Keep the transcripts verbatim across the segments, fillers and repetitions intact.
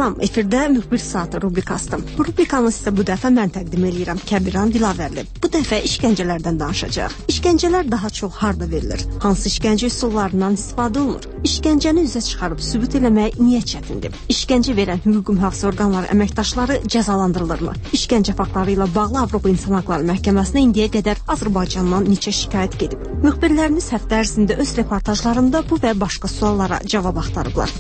Salam, efirdə müxbir saatı rubrikasıdır. Bu rubrikanı sizə bu dəfə mən təqdim edirəm, Kəbiran Dilavərli. Bu dəfə işgəncələrdən danışacaq. İşgəncələr daha çox harda verilir? Hansı işgəncə üsullarından istifadə olunur? İşgəncəni üzə çıxarıb sübut eləmək niyə çətindir? İşgəncə verən hüquq mühafizə orqanları əməkdaşları cəzalandırılırmı? İşgəncə faktları ilə bağlı Avropa İnsan Haqları Məhkəməsinə indiyə qədər Azərbaycandan neçə şikayət gedib? Müxbirlərimiz həftə ərzində öz reportajlarında bu və başqa suallara cavab axtarıblar.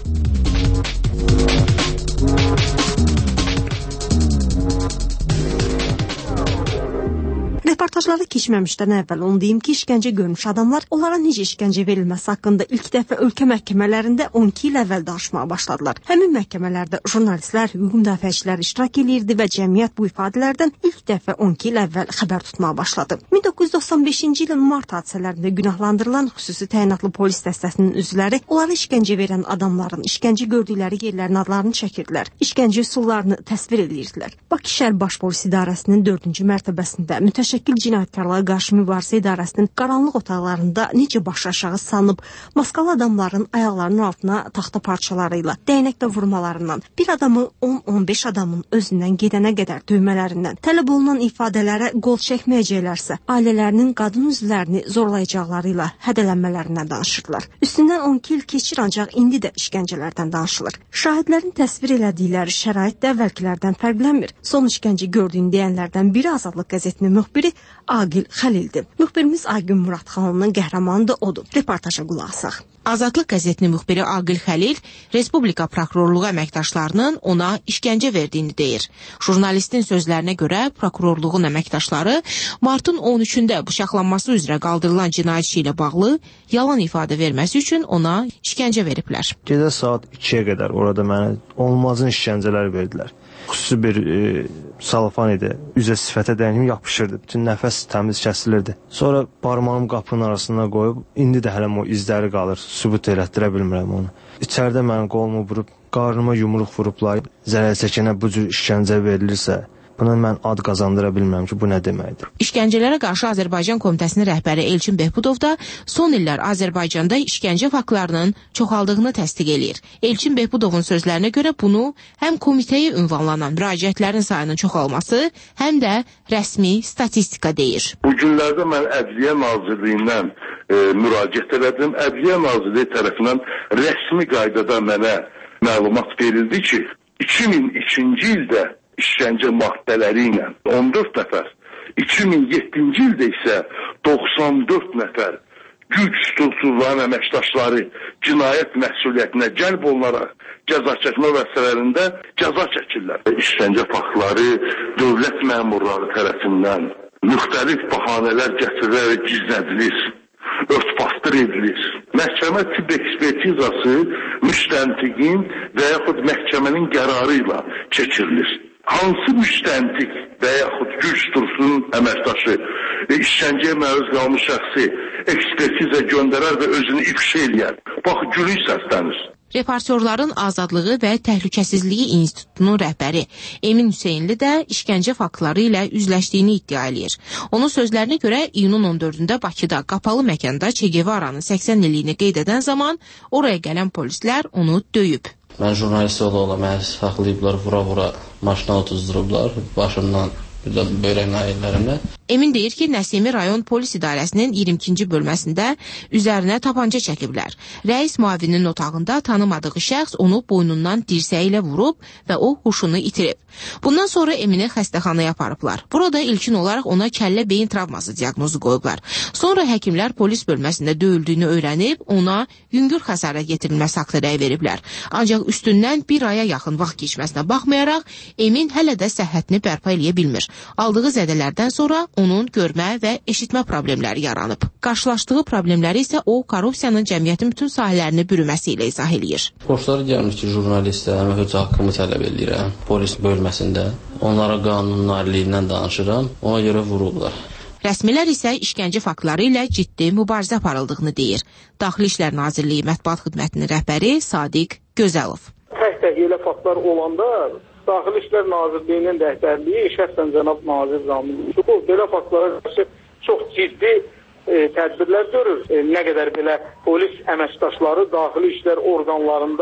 Reportajlara keçməmişdən əvvəl onu deyim ki, işgəncə görmüş adamlar onlara necə işgəncə verilməsi haqqında ilk dəfə ölkə məhkəmələrində on iki il əvvəl danışmağa başladılar. Həmin məhkəmələrdə jurnalistlər, hüquq müdafiəçilər iştirak edirdi və cəmiyyət bu ifadələrdən ilk dəfə on iki il əvvəl xəbər tutmağa başladı. min doqquz yüz doxsan beşinci ilin mart hadisələrində günahlandırılan xüsusi təyinatlı polis dəstəsinin üzvləri onlara işgəncə verən adamların işgəncə gördükləri yerlərin adlarını çəkirdilər. İşgəncə üsullarını təsvir edirdilər. Bakı şəhər Baş Polis İdarəsinin dördüncü mərtəbəsində mütəşəkkil Cinayətkarlığa qarşı mübarizə idarəsinin qaranlıq otaqlarında necə baş aşağı salınıb, maskalı adamların ayaqlarının altına taxta parçaları ilə dəynəklə vurmalarından, bir adamı on on beş adamın özündən gedənə qədər döymələrindən, tələb olunan ifadələrə qol çəkməyəcəklərsə, ailələrinin qadın üzvlərini zorlayacaqları ilə hədələnmələrindən danışırlar. Üstündən on iki il keçir, ancaq indi də işgəncələrdən danışılır. Şahidlərin təsvir elədikləri şərait də əvvəlkilərdən fərqlənmir. Son işgəncə gördüyünü deyənlərdən biri Azadlıq qəzetinin müxbiri Aqil Xəlildir. Müxbirimiz Aygün Muradxanının qəhrəmanı da odur. Reportaja qulaq asaq. Azadlıq qəzetinin müxbiri Aqil Xəlil Respublika prokurorluğu əməkdaşlarının ona işgəncə verdiyini deyir. Jurnalistin sözlərinə görə prokurorluğun əməkdaşları martın on üçündə bıçaqlanması üzrə qaldırılan cinayət işi ilə bağlı yalan ifadə verməsi üçün ona işgəncə veriblər. Gecə saat ikiyə qədər orada mənə olmazın işgəncələr verdilər. Xüsusi bir e, salafan idi. Üzə sifətə dəynim yapışırdı. Bütün nəfəs təmiz kəsilirdi. Sonra barmağım qapının arasına qoyub, indi də hələm o izləri qalır. Sübut elətdirə bilmirəm onu. İçəridə mənim qolumu vurub, qarnıma yumruq vurublar. Zərər çəkənə bu cür işgəncə verilirsə, buna mən ad qazandıra bilmirəm ki, bu nə deməkdir. İşgəncələrə qarşı Azərbaycan Komitəsinin rəhbəri Elçin Behbudov da son illər Azərbaycanda işgəncə faktlarının çoxaldığını təsdiq eləyir. Elçin Behbudovun sözlərinə görə bunu həm komitəyə ünvanlanan müraciətlərin sayının çoxalması, həm də rəsmi statistika deyir. Bu günlərdə mən Ədliyyə Nazirliyindən e, müraciət elədim. Ədliyyə Nazirliyi tərəfindən rəsmi qaydada mənə məlumat verildi ki, iki min ikinci ildə işgəncə maddələri ilə on dörd nəfər, iki min yeddinci ildə isə doxsan dörd nəfər güc strukturların əməkdaşları cinayət məsuliyyətinə cəlb olunaraq cəza çəkmə vəsələrində cəza çəkirlər. İşgəncə faktları dövlət məmurları tərəfindən müxtəlif bahanələr gətirilərək gizlədilir, örtbasdır edilir. Məhkəmə tibb ekspertizası müstəntiqin və yaxud məhkəmənin qərarı ilə keçirilir. Hansı müstəntiq və yaxud güc strukturunun əməkdaşı e, işgəncəyə məruz qalmış şəxsi ekspertizə göndərər və özünü ifşa eləyər. Bax, gülünç səslənir. Reportyorların Azadlığı və Təhlükəsizliyi İnstitutunun rəhbəri Emin Hüseynli də işgəncə faktları ilə üzləşdiyini iddia eləyir. Onun sözlərinə görə iyunun on dördündə Bakıda qapalı məkanda Che Guevara'nın səksən illiyini qeyd edən zaman oraya gələn polislər onu döyüb. Mən jurnalist ola-ola məni saxlayıblar, vura-vura maşına otuzdurublar, başımdan, bir də böyrək nahiyələrimdə. Emin deyir ki, Nəsimi rayon polis idarəsinin iyirmi ikinci bölməsində üzərinə tapanca çəkiblər. Rəis müavinin otağında tanımadığı şəxs onu boynundan dirsəyi ilə vurub və o huşunu itirib. Bundan sonra Emini xəstəxanaya aparıblar. Burada ilkin olaraq ona kəllə beyin travması diaqnozu qoyublar. Sonra həkimlər polis bölməsində döyüldüyünü öyrənib, ona yüngül xəsarət yetirilməsi haqqında rəy veriblər. Ancaq üstündən bir aya yaxın vaxt keçməsinə baxmayaraq, Emin hələ də səhhətini bərpa eləyə bilmir. Aldığı zədələrdən sonra onun görmə və eşitmə problemləri yaranıb. Qarşılaşdığı problemləri isə o, korrupsiyanın cəmiyyətin bütün sahələrini bürüməsi ilə izah eləyir. Xoşları gəlmir ki, jurnalistlər, öz haqqımı tələb edirəm polis bölməsində. Onlara qanunun nariliyindən danışıram, ona görə vururlar. Rəsmilər isə işgəncə faktları ilə ciddi mübarizə aparıldığını deyir. Daxili İşlər Nazirliyi Mətbuat Xidmətinin rəhbəri Sadiq Gözəlov. Tək-tək elə faktlar olanda Daxili İşlər Nazirliyinin rəhbərliyi şəxsən cənab Nazir Ramil Yusupov belə faktlara qarşı çox ciddi e, tədbirlər görür. E, nə qədər belə polis əməkdaşları daxili işlər orqanlarında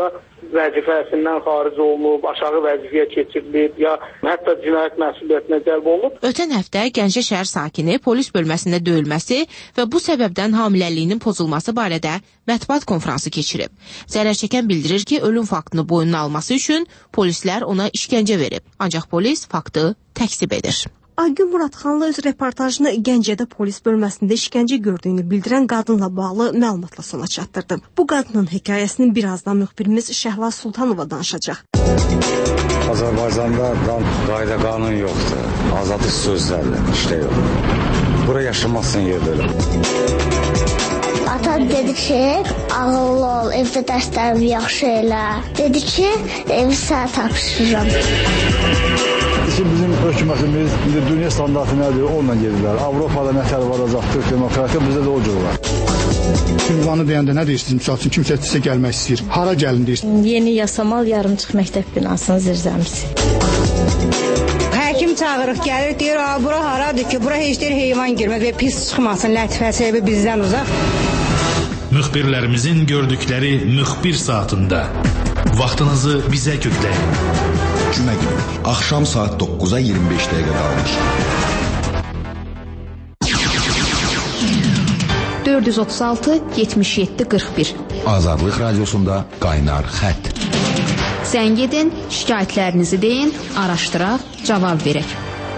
vəzifəsindən xaric olunub, aşağı vəzifəyə keçirilib, ya hətta cinayət məsuliyyətinə cəlb olunub. Ötən həftə Gəncə şəhər sakini polis bölməsində döyülməsi və bu səbəbdən hamiləliyinin pozulması barədə mətbuat konfransı keçirib. Zərər çəkən bildirir ki, ölüm faktını boynuna alması üçün polislər ona işgəncə verib. Ancaq polis faktı təkzib edir. Aygün Muradxanlı öz reportajını Gəncədə polis bölməsində işgəncə gördüyünü bildirən qadınla bağlı məlumatla sona çatdırdı. Bu qadının hekayəsini birazdan müxbirimiz Şəhla Sultanova danışacaq. Azərbaycanda qayda qanun yoxdur. Azadlıq sözlərlə işlə yox. Bura yaşamazsın yerdə elə. Atam dedi ki, ağıllı ol, evdə dərslərimi yaxşı elə. Dedi ki, evi sənə tapşırıram. Bizim hökumətimiz indi dünya standartı nədir, onunla gedirlər. Avropada nətər varacaq, Türk demokratiya, bizdə də o cür var. Ünvanı deyəndə nə deyirsiniz? Misal üçün kimsə sizə gəlmək istəyir. Hara gəlin deyirsiniz? Yeni Yasamal yarımçıq məktəb binasının zirzəmisi. Həkim çağırıq, gəlir, deyir, bura haradır ki, bura heç deyir heyvan girməz və pis çıxmasın, lətifəsi bizdən uzaq. Müxbirlərimizin gördükləri müxbir saatında vaxtınızı bizə kökləyin. Cümə günü, axşam saat doqquza iyirmi beş dəqiqə qalmış. dörd yüz otuz altı yetmiş yeddi qırx bir Azadlıq radiosunda qaynar xətt. Zəng edin, şikayətlərinizi deyin, araşdıraq, cavab verək.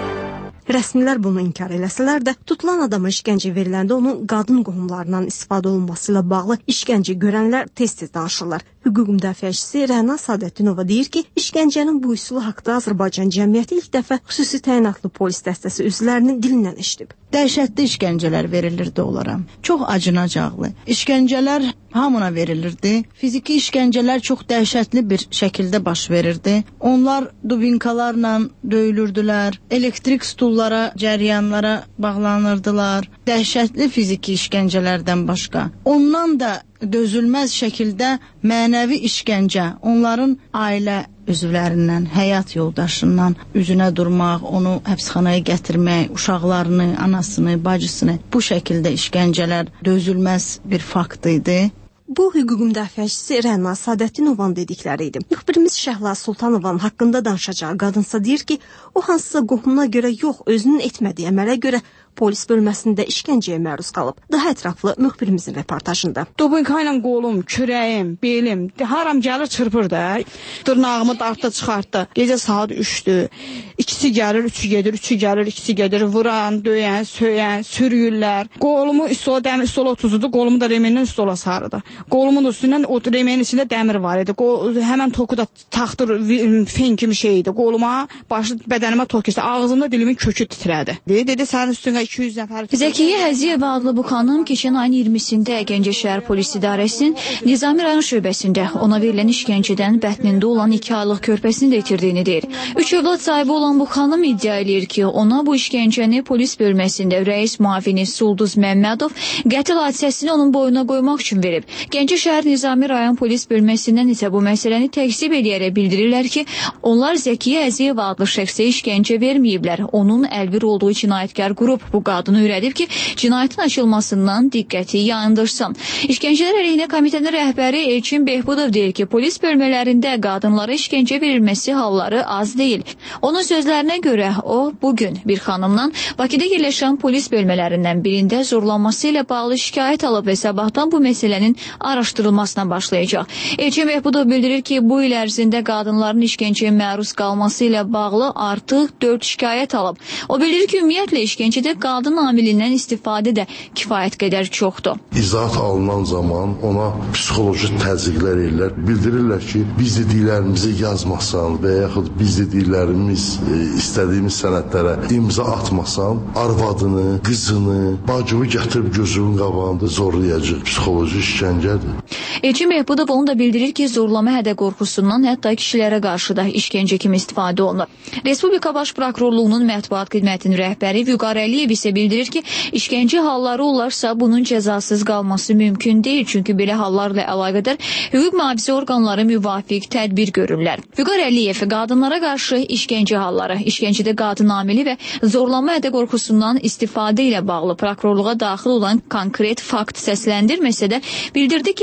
Rəsmilər bunu inkar eləsələr də, tutulan adama işgəncə veriləndə onun qadın qohumlarından istifadə olunması ilə bağlı işgəncə görənlər tez-tez danışırlar. Hüquq müdafiəçisi Rəna Sadətdinova deyir ki, işgəncənin bu üsulu haqda Azərbaycan cəmiyyəti ilk dəfə xüsusi təyinatlı polis dəstəsi üzvlərinin dilindən eşidib. Dəhşətli işgəncələr verilirdi onlara. Çox acınacaqlı. İşgəncələr hamına verilirdi. Fiziki işgəncələr çox dəhşətli bir şəkildə baş verirdi. Onlar dubinkalarla döyülürdülər, elektrik stullara, cəryanlara bağlanırdılar. Dəhşətli fiziki işgəncələrdən başqa. Ondan da dözülməz şəkildə mənəvi işgəncə, onların ailə üzvlərindən, həyat yoldaşından üzünə durmaq, onu həbsxanaya gətirmək, uşaqlarını, anasını, bacısını bu şəkildə işgəncələr dözülməz bir fakt idi. Bu hüquq müdafiəçisi Rəna Sadətdinovanın dedikləri idi. Müxbirimiz Şəhla Sultanovanın haqqında danışacağı qadınsa deyir ki, o hansısa qohumuna görə yox, özünün etmədiyi əmələ görə polis bölməsində işgəncəyə məruz qalıb. Daha ətraflı müxbirimizin reportajında. Dubinka ilə qolum, kürəyim, belim, haram gəlir çırpır da. Dırnağımı dartdı, çıxartdı. Gecə saat üçdür. İkisi gəlir, üçü gedir, üçü gəlir, ikisi gedir. Vuran, döyən, söyən, sürüyürlər. Qolumu üstülə dəmir üstülə otuzudu, qolumu da remendən üstülə sarıdı. Qolumun üstündən o remenin içində dəmir var idi. Qol, həmən toku da taxtır, fen kimi şey idi. Qoluma, başı bədənimə tok keçdi. Ağzımda dilimin kökü titrədi. Dedi, dedi sənin üstünə iki yüz nəfər. Zəkiyə Həziyeva adlı bu xanım keçən ayın iyirmisində Gəncə şəhər polis idarəsinin Nizami rayon şöbəsində ona verilən işgəncədən bətnində olan iki aylıq körpəsini də itirdiyini deyir. Üç övlad sahibi olan bu xanım iddia edir ki, ona bu işgəncəni polis bölməsində rəis müavini Sulduz Məmmədov qətl hadisəsini onun boynuna qoymaq üçün verib. Gəncə şəhər Nizami rayon polis bölməsindən isə bu məsələni təkzib edərək bildirirlər ki, onlar Zəkiyə Həziyeva adlı şəxsə işgəncə verməyiblər. Onun əlbir olduğu cinayətkar qrup bu qadını öyrədib ki, cinayətin açılmasından diqqəti yayındırsın. İşgəncələr əleyhinə komitənin rəhbəri Elçin Behbudov deyir ki, polis bölmələrində qadınlara işgəncə verilməsi halları az deyil. Onun sözlərinə görə o, bugün bir xanımdan Bakıda yerləşən polis bölmələrindən birində zorlanması ilə bağlı şikayət alıb və sabahdan bu məsələnin araşdırılmasına başlayacaq. Elçin Behbudov bildirir ki, bu il ərzində qadınların işgəncəyə məruz qalması ilə bağlı artıq dörd şikayət alıb. O bildirir ki, ümumiyyətlə işgəncədə qadın amilindən istifadə də kifayət qədər çoxdur. İzahat alınan zaman ona psixoloji təzyiqlər edirlər. Bildirirlər ki, biz dediklərimizi yazmasan və yaxud biz dediklərimiz e, istədiyimiz sənədlərə imza atmasan, arvadını, qızını, bacımı gətirib gözünün qabağında zorlayacaq. Psixoloji işgəncədir. Elçin Behbudov onu da bildirir ki, zorlama hədə qorxusundan hətta kişilərə qarşı da işgəncə kimi istifadə olunur. Respublika Baş Prokurorluğunun mətbuat xidmətinin rəhbəri Vüqar Əliyev isə bildirir ki, işgəncə halları olarsa bunun cəzasız qalması mümkün deyil, çünki belə hallarla əlaqədar hüquq mühafizə orqanları müvafiq tədbir görürlər. Vüqar Əliyev qadınlara qarşı işgəncə halları, işgəncədə qadın amili və zorlama hədə qorxusundan istifadə ilə bağlı prokurorluğa daxil olan konkret fakt səsləndirməsə də bildirdi ki, xəsarət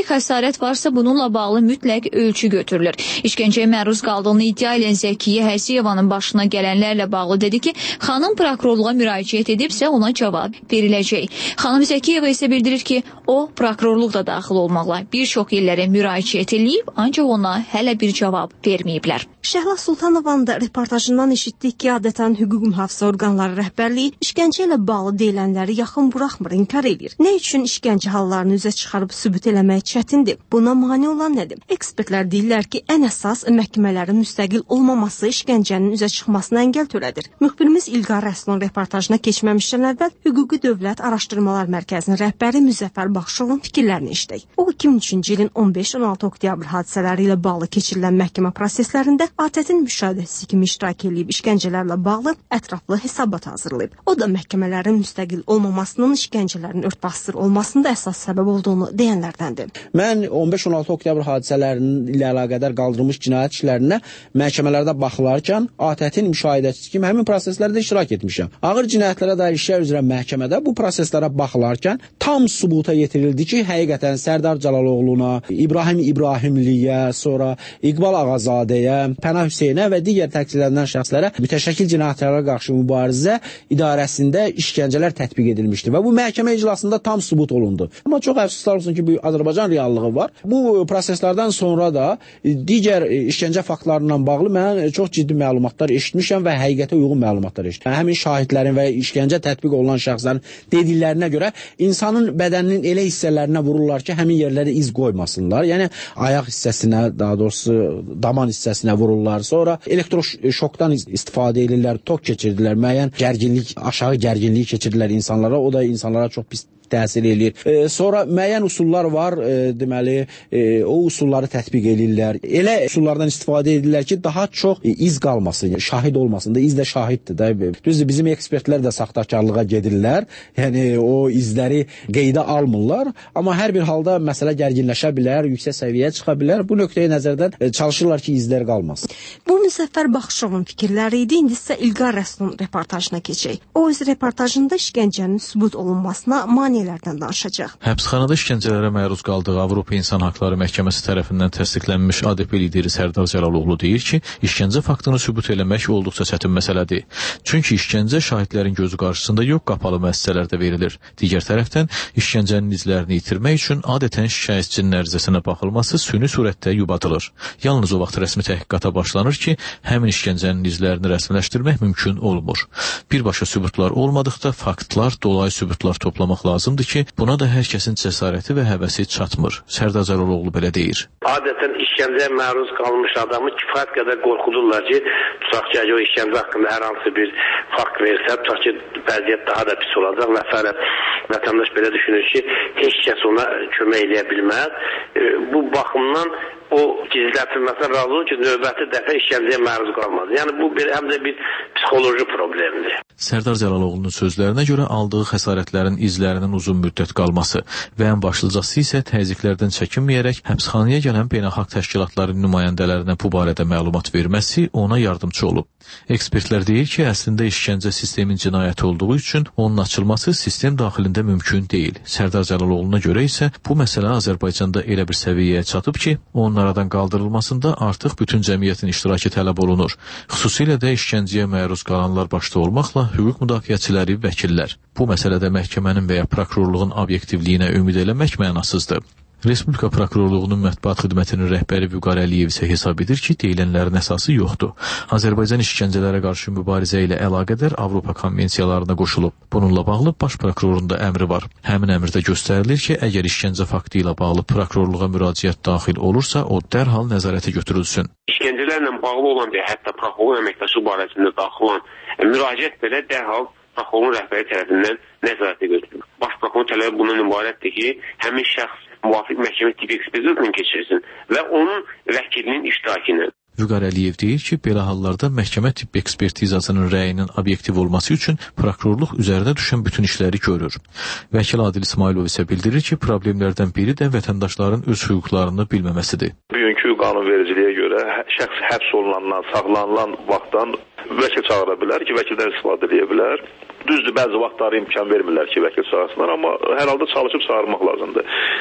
xəsarət varsa, bununla bağlı mütləq ölçü götürülür. İşgəncəyə məruz qaldığını iddia edən Zəkiyə Həsiyevanın başına gələnlərlə bağlı dedi ki, xanım prokurorluğa müraciət edibsə ona cavab veriləcək. Xanım Zəkiyeva isə bildirir ki, o prokurorluq da daxil olmaqla bir çox illərə müraciət edib, ancaq ona hələ bir cavab verməyiblər. Şəhla Sultanovanın da reportajından eşitdik ki, adətən hüquq mühafizə orqanları rəhbərliyi işgəncə ilə bağlı deyilənləri yaxın buraxmır, inkar edir. Nə üçün işgəncə hallarını üzə çıxarıb sübut eləmək çətindir? Buna mane olan nədir? Ekspertlər deyirlər ki, ən əsas məhkəmələrin müstəqil olmaması işgəncənin üzə çıxmasına əngəl törədir. Müxbirimiz İlqar Rəsulun reportajına keçməmişdən əvvəl Hüquqi Dövlət Araşdırmalar Mərkəzinin rəhbəri Müzəffər Baxşovun fikirlərini eşitdik. O, iki min üçüncü ilin on beş on altı oktyabr hadisələri ilə bağlı keçirilən məhkəmə proseslərində ATƏT-in müşahidəçisi kimi iştirak edib işgəncələrlə bağlı ətraflı hesabat hazırlayıb. O da məhkəmələrin müstəqil olmamasının işgəncələrin örtbasdır olmasında əsas səbəb olduğunu deyənlərdəndir. Mən on beş on altı oktyabr hadisələrinin ilə əlaqədar qaldırılmış cinayət işlərinə məhkəmələrdə baxılarkən ATƏT-in müşahidəçisi kimi həmin proseslərdə iştirak etmişəm. Ağır cinayətlərə dair işlər üzrə məhkəmədə bu proseslərə baxılarkən tam sübuta yetirildi ki, həqiqətən Sərdar Cəlaloğluna, İbrahim İbrahimliyə, sonra İqbal Ağazadəyə, Pənah Hüseynə və digər təqsirləndirilən şəxslərə mütəşəkkil cinayətlərə qarşı mübarizə idarəsində işgəncələr tətbiq edilmişdi və bu məhkəmə iclasında tam sübut olundu. Amma çox əfsuslar olsun ki, bu Azərbaycan reallığı var. Bu proseslərdən sonra da digər işgəncə faktlarla bağlı mən çox ciddi məlumatlar eşitmişəm və həqiqətə uyğun məlumatlar eşitmişəm. Həmin şahidlərin və işgəncə tətbiq olunan şəxslərin dediklərinə görə insanın bədəninin elə hissələrinə vururlar ki, həmin yerlərə iz qoymasınlar. Yəni ayaq hissəsinə, daha doğrusu daman hissəsinə vururlar. Sonra elektroşokdan istifadə edirlər, tok keçirdilər, müəyyən gərginlik, aşağı gərginliyi keçirdilər insanlara. O da insanlara çox pis təsir eləyir. E, sonra müəyyən üsullar var, e, deməli, e, o usulları tətbiq edirlər. Elə üsullardan istifadə edirlər ki, daha çox e, iz qalmasın, şahid olmasın da, iz də şahiddir də. Düzdür, bizim ekspertlər də saxtakarlığa gedirlər. Yəni o izləri qeydə almırlar, amma hər bir halda məsələ gərginləşə bilər, yüksək səviyyəyə çıxa bilər. Bu nöqteyi nəzərdən e, çalışırlar ki, izlər qalmasın. Bu Müzəffər Baxşovun fikirləri idi. İndi isə İlqar Rəsulun reportajına keçək. O öz reportajında işgəncənin sübut olunmasına mane danışacaq. Həbsxanada işgəncələrə məruz qaldığı Avropa İnsan Haqları Məhkəməsi tərəfindən təsdiqlənmiş A D P lideri Sərdar Cəlaloğlu deyir ki, işgəncə faktını sübut eləmək olduqca çətin məsələdir. Çünki işgəncə şahidlərin gözü qarşısında yox, qapalı müəssisələrdə verilir. Digər tərəfdən işgəncənin izlərini itirmək üçün adətən şikayətçinin ərizəsinə baxılması süni surətdə yubadılır. Yalnız o vaxt rəsmi təhqiqata başlanır ki, həmin işgəncənin izlərini rəsmiləşdirmək mümkün olmur. Birbaşa sübutlar olmadıqda faktlar, dolayı sübutlar toplamaq lazım ki, buna da hər kəsin cəsarəti və həvəsi çatmır. Sərdar Cəlaloğlu belə deyir. Adətən işgəncəyə məruz qalmış adamı kifayət qədər qorxudurlar ki, tutaq ki, o işgəncə haqqında hər hansı bir fakt versə, tutaq ki, vəziyyət daha da pis olacaq. Məsələn, vətəndaş belə düşünür ki, heç kəs ona kömək eləyə bilməz. Bu baxımdan o gizlətilməsinə razı olur ki, növbəti dəfə işgəncəyə məruz qalmaz. Yəni bu bir, həm də bir psixoloji problemdir. Sərdar Cəlaloğlu'nun sözlərinə görə aldığı xəsarətlərin izlərinin uzun müddət qalması və ən başlıcası isə təzyiqlərdən çəkinməyərək həbsxanaya gələn beynəlxalq təşkilatların nümayəndələrinə bu barədə məlumat verməsi ona yardımcı olub. Ekspertlər deyir ki, əslində işgəncə sistemin cinayəti olduğu üçün onun açılması sistem daxilində mümkün deyil. Sərdar Cəlaloğlu'na görə isə bu məsələ Azərbaycanda elə bir səviyyəyə çatıb ki, onun aradan qaldırılmasında artıq bütün cəmiyyətin iştirakı tələb olunur. Xüsusilə də işgəncəyə məruz qalanlar başda olmaqla hüquq müdafiəçiləri, vəkillər. Bu məsələdə məhkəmənin və ya prokurorluğun obyektivliyinə ümid eləmək mənasızdır. Respublika Prokurorluğunun mətbuat xidmətinin rəhbəri Vüqar Əliyev isə hesab edir ki, deyilənlərin əsası yoxdur. Azərbaycan işgəncələrə qarşı mübarizə ilə əlaqədar Avropa konvensiyalarına qoşulub. Bununla bağlı baş prokurorun da əmri var. Həmin əmrdə göstərilir ki, əgər işgəncə faktı ilə bağlı prokurorluğa müraciət daxil olursa, o dərhal nəzarətə götürülsün. İşgəncələrlə bağlı olan və hətta prokurorluq əməkdaşı barəsində daxil olan müraciət belə dərhal prokurorluğun rəhbəri tərəfindən nəzarətə götürülür. Baş prokurorun tələbi bundan ibarətdir ki, həmin şəxs müvafiq məhkəmə tibbi ekspertizasından keçirsin və onun vəkilinin iştirakı ilə. Vüqar Əliyev deyir ki, belə hallarda məhkəmə tibbi ekspertizasının rəyinin obyektiv olması üçün prokurorluq üzərinə düşən bütün işləri görür. Vəkil Adil İsmailov isə bildirir ki, problemlərdən biri də vətəndaşların öz hüquqlarını bilməməsidir. Bugünkü qanunvericiliyə görə şəxs həbs olunandan, saxlanılan vaxtdan vəkil çağıra bilər ki, vəkildən istifadə edə bilər. Düzdür, bəzi vaxtları imkan vermirlər ki, vəkil çağırsınlar, amma hər halda çalışıb çağırmaq lazımdır.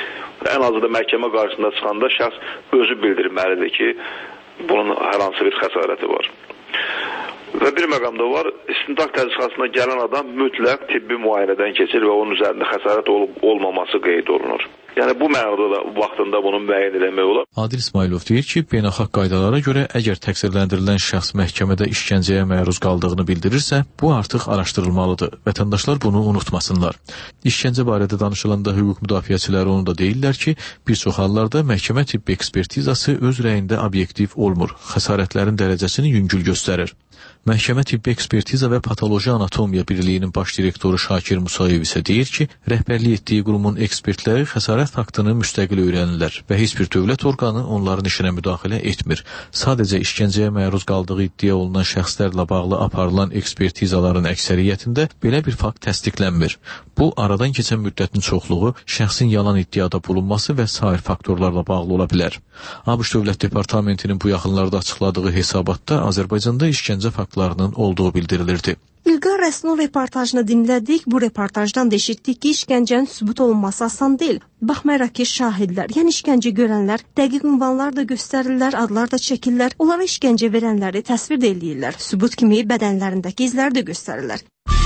ən azı da məhkəmə qarşısında çıxanda şəxs özü bildirməlidir ki, bunun hər hansı bir xəsarəti var. Və bir məqamda var, istintaq tədqiqatına gələn adam mütləq tibbi müayinədən keçir və onun üzərində xəsarət olub olmaması qeyd olunur. Yəni bu mənada da vaxtında bunu müəyyən etmək olar. Adil İsmailov deyir ki, beynəlxalq qaydalara görə əgər təqsirləndirilən şəxs məhkəmədə işgəncəyə məruz qaldığını bildirirsə, bu artıq araşdırılmalıdır. Vətəndaşlar bunu unutmasınlar. İşgəncə barədə danışılanda hüquq müdafiəçiləri onu da deyirlər ki, bir çox hallarda məhkəmə tibbi ekspertizası öz rəyində obyektiv olmur. Xəsarətlərin dərəcəsini yüngül göstərir. Məhkəmə Tibbi Ekspertiza və Patoloji Anatomiya Birliyinin baş direktoru Şakir Musayev isə deyir ki, rəhbərlik etdiyi qurumun ekspertləri xəsarət faktını müstəqil öyrənirlər və heç bir dövlət orqanı onların işinə müdaxilə etmir. Sadəcə işgəncəyə məruz qaldığı iddia olunan şəxslərlə bağlı aparılan ekspertizaların əksəriyyətində belə bir fakt təsdiqlənmir. Bu, aradan keçən müddətin çoxluğu, şəxsin yalan iddiada bulunması və sair faktorlarla bağlı ola bilər. ABŞ Dövlət Departamentinin bu yaxınlarda açıqladığı hesabatda Azərbaycanda işgəncə faktlarının olduğu bildirilirdi. İlqar Rəsulun reportajını dinlədik. Bu reportajdan da eşitdik ki, işgəncənin sübut olunması asan deyil. Baxmayaraq ki, şahidlər, yəni işgəncə görənlər dəqiq ünvanlar da göstərirlər, adlar da çəkirlər. Onlara işgəncə verənləri təsvir də eləyirlər. Sübut kimi bədənlərindəki izləri də göstərirlər.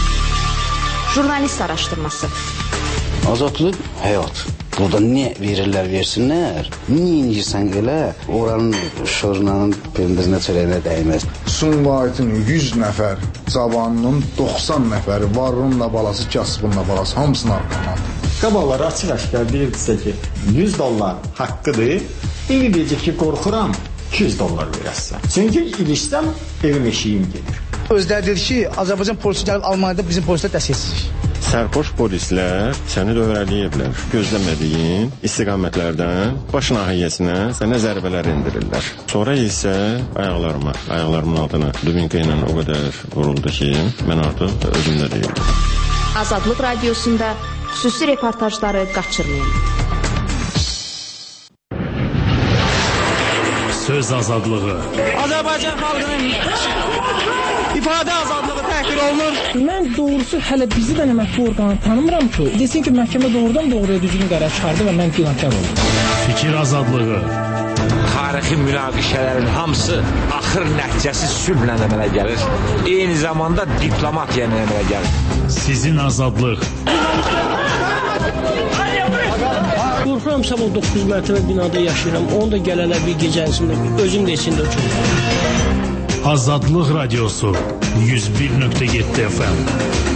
Jurnalist araşdırması. Azadlıq həyat. Burada nə verirlər, versinlər. Niyə incirsən elə? Oranın şurnanın pendirinə çörəyinə dəyməz. Sumqayıtın yüz nəfər cavanının doxsan nəfəri varlığınla balası, kasbınla balası hamısını arqalandı. Qabaqlar açıq-aşkar deyirdisə ki, yüz dollar haqqıdır. İndi deyəcək ki, qorxuram, iki yüz dollar verəsən. Çünki ilişsəm, evim eşiyim gedir. Özləri dedi ki, Azərbaycan polisi gəlib Almaniyada bizim polislər dəstəksizlik. Sərxoş polislər səni dövrələyiblər. Gözləmədiyin istiqamətlərdən baş nahiyəsinə sənə zərbələr endirirlər. Sonra isə ayaqlarıma, ayaqlarımın altına dubinka ilə o qədər vuruldu ki, mən artıq özümdə deyildim. Azadlıq radiosunda xüsusi reportajları qaçırmayın. Söz azadlığı. Azərbaycan xalqının ifadə azadlığı təhqir olunur. Mən doğrusu hələ bizi də mətbu orqanı tanımıram ki, desin ki, məhkəmə doğrudan doğruya düzgün qərar çıxardı və mən günahkar oldum. Fikir azadlığı. Tarixi münaqişələrin hamısı axır nəticəsi sülhlə əmələ gəlir. Eyni zamanda diplomatiya ilə əmələ gəlir. Sizin azadlıq. Qorxuram, sabah doqquz mərtəbə binada yaşayıram. Onu da gələlər bir gecənisində, özüm də içində uçurum. Azadlıq radiosu yüz bir nöqtə yeddi F M.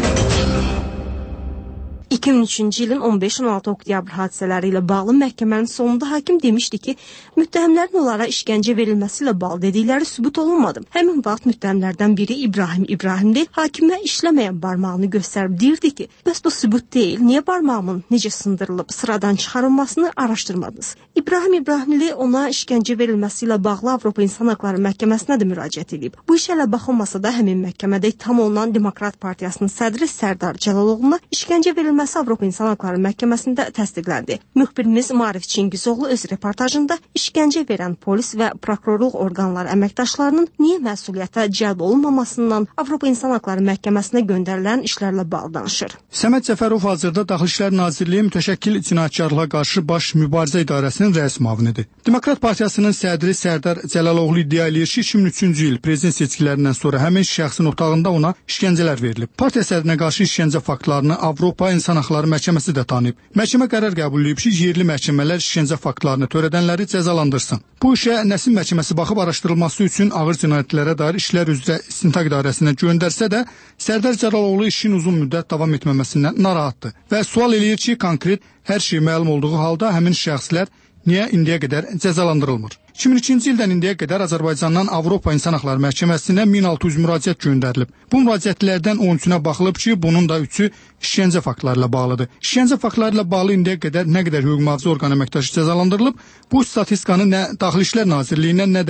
iki min üçüncü ilin on beş on altı oktyabr hadisələri ilə bağlı məhkəmənin sonunda hakim demişdi ki, müttəhimlərin onlara işgəncə verilməsi ilə bağlı dedikləri sübut olunmadı. Həmin vaxt müttəhimlərdən biri İbrahim İbrahimli hakimə işləməyən barmağını göstərib deyirdi ki, bəs bu sübut deyil, niyə barmağımın necə sındırılıb sıradan çıxarılmasını araşdırmadınız? İbrahim İbrahimli ona işgəncə verilməsi ilə bağlı Avropa İnsan Haqları Məhkəməsinə də müraciət edib. Bu işə ilə baxılmasa da həmin məhkəmədə ittiham olunan Demokrat Partiyasının sədri Sərdar Cəlaloğlu'na işgəncə verilməsi Avropa İnsan Haqları Məhkəməsində təsdiqləndi. Müxbirimiz Maarif Çingizoğlu öz reportajında işgəncə verən polis və prokurorluq orqanları əməkdaşlarının niyə məsuliyyətə cəlb olunmamasından Avropa İnsan Haqları Məhkəməsinə göndərilən işlərlə bağlı danışır. Səməd Cəfərov hazırda Daxili İşlər Nazirliyi Mütəşəkkil Cinayətkarlığa qarşı Baş Mübarizə İdarəsinin rəis müavinidir. Demokrat Partiyasının sədri Sərdar Cəlaloğlu iddia edir ki, iki min üçüncü il prezident seçkilərindən sonra həmin şəxsin otağında ona işgəncələr verilib. Partiya sədrinə qarşı işgəncə faktlarını Avropa İnsan Haqları Məhkəməsi də tanıyıb. Məhkəmə qərar qəbul edib ki, yerli məhkəmələr işgəncə faktlarını törədənləri cəzalandırsın. Bu işə Nəsim Məhkəməsi baxıb araşdırılması üçün ağır cinayətlərə dair işlər üzrə İstintaq İdarəsinə göndərsə də, Sərdar Cəlaloğlu işin uzun müddət davam etməməsindən narahatdır və sual eləyir ki, konkret hər şey məlum olduğu halda həmin şəxslər niyə indiyə qədər cəzalandırılmır? iki min ikinci ildən indiyə qədər Azərbaycandan Avropa İnsan Haqları Məhkəməsinə min altı yüz müraciət göndərilib. Bu müraciətlərdən on üçünə baxılıb ki, bunun da üçü işgəncə faktları ilə bağlıdır. İşgəncə faktları ilə bağlı indiyə qədər nə qədər hüquq mühafizə orqanı əməkdaşı cəzalandırılıb, bu statistikanı nə Daxili İşlər Nazirliyindən, nə də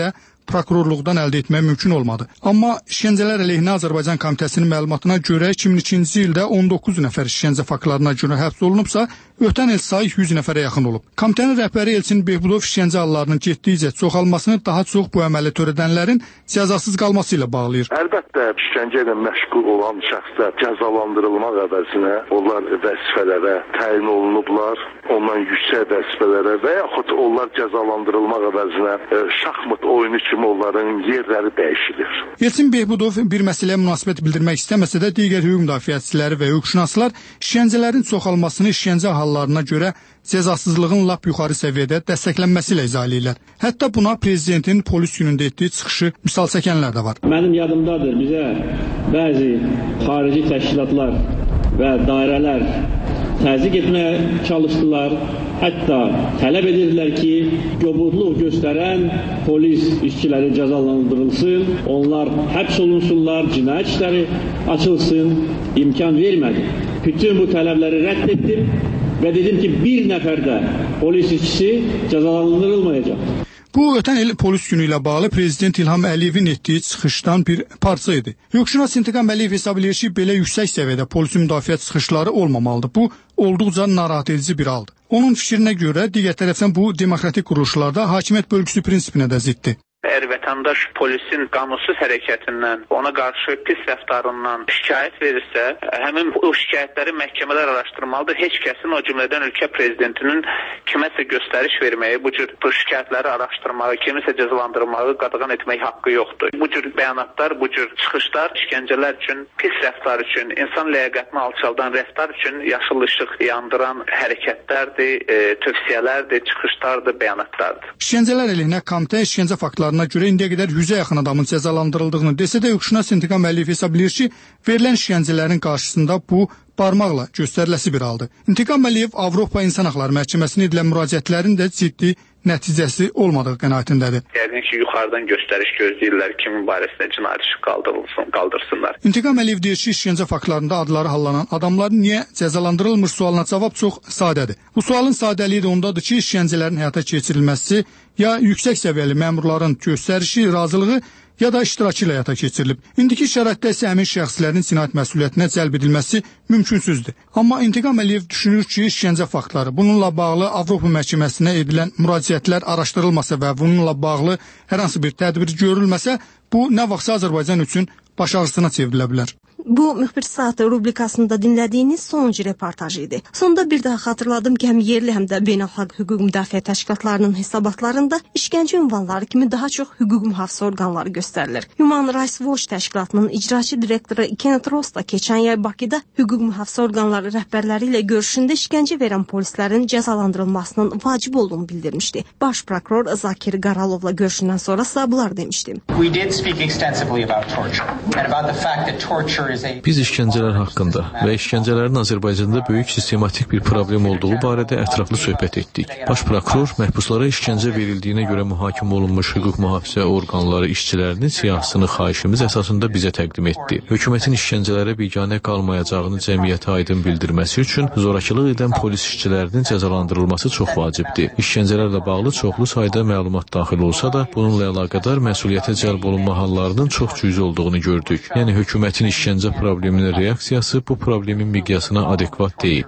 prokurorluqdan əldə etmək mümkün olmadı. Amma İşgəncələr əleyhinə Azərbaycan Komitəsinin məlumatına görə iki min ikinci ildə on doqquz nəfər işgəncə faktlarına görə həbs olunubsa, ötən il sayı yüz nəfərə yaxın olub. Komitənin rəhbəri Elçin Behbudov işgəncə hallarının getdikcə çoxalmasını daha çox bu əməli törədənlərin cəzasız qalması ilə bağlayır. Əlbəttə, işgəncə ilə məşğul olan şəxslər cəzalandırılmaq əvəzinə onlar vəzifələrə təyin olunublar, ondan yüksək vəzifələrə və yaxud onlar cəzalandırılmaq əvəzinə e, şahmat oyunu kimi onların yerləri dəyişilir. Elçin Behbudov bir məsələyə münasibət bildirmək istəməsə də digər hüquq müdafiəçiləri və hüquqşünaslar işgəncələrin çoxalmasını işgəncə hallarına görə cəzasızlığın lap yuxarı səviyyədə dəstəklənməsi ilə izah edirlər. Hətta buna prezidentin polis günündə etdiyi çıxışı misal çəkənlər də var. Mənim yadımdadır, bizə bəzi xarici təşkilatlar və dairələr təzyiq etməyə çalışdılar. Hətta tələb edirdilər ki, göbudluq göstərən polis işçiləri cəzalandırılsın, onlar həbs olunsunlar, cinayət işləri açılsın, imkan vermədi. Bütün bu tələbləri rədd etdim və dedim ki, bir nəfər də polis işçisi cəzalandırılmayacaq. Bu, ötən il polis günü ilə bağlı Prezident İlham Əliyevin etdiyi çıxışdan bir parça idi. Hüquqşünas İntiqam Əliyev hesab edir ki, belə yüksək səviyyədə polisin müdafiə çıxışları olmamalıdır. Bu, olduqca narahat edici bir haldır. Onun fikrinə görə, digər tərəfdən bu, demokratik quruluşlarda hakimiyyət bölgüsü prinsipinə də ziddir. Əgər vətəndaş polisin qanunsuz hərəkətindən, ona qarşı pis rəftarından şikayət verirsə, həmin o şikayətləri məhkəmələr araşdırmalıdır. Heç kəsin, o cümlədən ölkə prezidentinin kiməsə göstəriş verməyi, bu cür bu şikayətləri araşdırmağı, kimisə cəzalandırmağı qadağan etmək haqqı yoxdur. Bu cür bəyanatlar, bu cür çıxışlar işgəncələr üçün, pis rəftar üçün, insan ləyaqətini alçaldan rəftar üçün yaşıl işıq yandıran hərəkətlərdir, e, tövsiyələrdir, çıxışlardır, bəyanatlardır. İşgəncələr əleyhinə komitə işgəncə faktlarına görə indiyə qədər yüzə yaxın adamın cəzalandırıldığını desə də hüquqşünas İntiqam Əliyev hesab edir ki, verilən işgəncələrin qarşısında bu barmaqla göstəriləsi bir haldır. İntiqam Əliyev Avropa İnsan Haqları Məhkəməsinə edilən müraciətlərin də ciddi nəticəsi olmadığı qənaətindədir. Yəqin ki, yuxarıdan göstəriş gözləyirlər kimin barəsində cinayət işi qaldırılsın, qaldırsınlar. İntiqam Əliyev deyir ki, işgəncə faktlarında adları hallanan adamların niyə cəzalandırılmır sualına cavab çox sadədir. Bu sualın sadəliyi də ondadır ki, işgəncələrin həyata keçirilməsi ya yüksək səviyyəli məmurların göstərişi, razılığı ya da iştirakı ilə həyata keçirilib. İndiki şəraitdə isə həmin şəxslərin cinayət məsuliyyətinə cəlb edilməsi mümkünsüzdür. Amma İntiqam Əliyev düşünür ki, işgəncə faktları, bununla bağlı Avropa məhkəməsinə edilən müraciətlər araşdırılmasa və bununla bağlı hər hansı bir tədbir görülməsə, bu nə vaxtsa Azərbaycan üçün baş ağrısına çevrilə bilər. Bu müxbir saatı rubrikasında dinlədiyiniz sonuncu reportaj idi. Sonda bir daha xatırladım ki, həm yerli, həm də beynəlxalq hüquq müdafiə təşkilatlarının hesabatlarında işgəncə ünvanları kimi daha çox hüquq mühafizə orqanları göstərilir. Human Rights Watch təşkilatının icraçı direktoru Kenneth Ross da keçən yay Bakıda hüquq mühafizə orqanları rəhbərləri ilə görüşündə işgəncə verən polislərin cəzalandırılmasının vacib olduğunu bildirmişdi. Baş prokuror Zakir Qaralovla görüşündən sonra isə bunlar demişdi. We did speak extensively about torture and about the fact that torture Biz işgəncələr haqqında və işgəncələrin Azərbaycanda böyük sistematik bir problem olduğu barədə ətraflı söhbət etdik. Baş prokuror məhbuslara işgəncə verildiyinə görə mühakimə olunmuş hüquq mühafizə orqanları işçilərinin siyahısını xahişimiz əsasında bizə təqdim etdi. Hökumətin işgəncələrə biganə qalmayacağını cəmiyyətə aydın bildirməsi üçün zorakılıq edən polis işçilərinin cəzalandırılması çox vacibdir. İşgəncələrlə bağlı çoxlu sayda məlumat daxil olsa da, bununla əlaqədar məsuliyyətə cəlb olunma hallarının çox cüzi olduğunu gördük. Yəni hökumətin işgəncə probleminin reaksiyası bu problemin miqyasına adekvat deyil.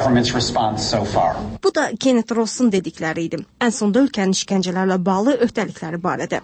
Bu da Kenneth Ross'un dedikləri idi. Ən sonda ölkənin işgəncələrlə bağlı öhdəlikləri barədə.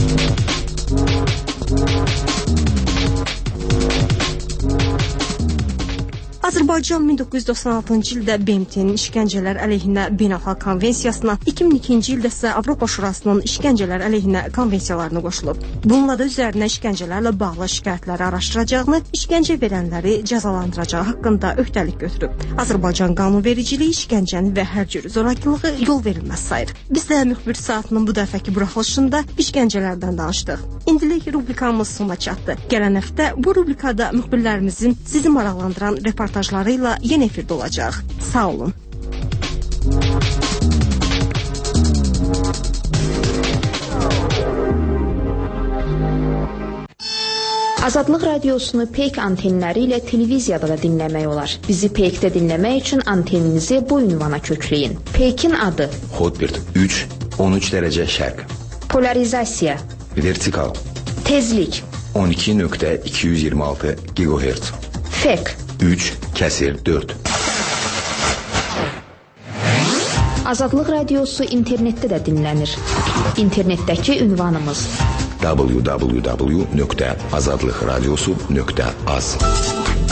Azərbaycan min doqquz yüz doxsan altıncı ildə B M T-nin işgəncələr əleyhinə beynəlxalq konvensiyasına, iki min ikinci ildə isə Avropa Şurasının işgəncələr əleyhinə konvensiyalarına qoşulub. Bununla da üzərinə işgəncələrlə bağlı şikayətləri araşdıracağını, işgəncə verənləri cəzalandıracağı haqqında öhdəlik götürüb. Azərbaycan qanunvericiliyi işgəncəni və hər cür zorakılığı yol verilməz sayır. Biz də müxbir saatının bu dəfəki buraxılışında işgəncələrdən danışdıq. İndilik rubrikamız sona çatdı. Gələn həftə bu rubrikada müxbirlərimizin sizi maraqlandıran reportajları ilə yeni efirdə olacaq. Sağ olun. Azadlıq radiosunu Peyk antenləri ilə televiziyada da dinləmək olar. Bizi Peykdə dinləmək üçün anteninizi bu ünvana kökləyin. Peykin adı: Hotbird üç on üç dərəcə şərq. Polarizasiya: Vertikal. Tezlik. on iki nöqtə iki yüz iyirmi altı gigahertz. Fek. üç kəsir dörd. Azadlıq radiosu internetdə də dinlənir. İnternetdəki ünvanımız w w w nöqtə azadlıqradiosu nöqtə az.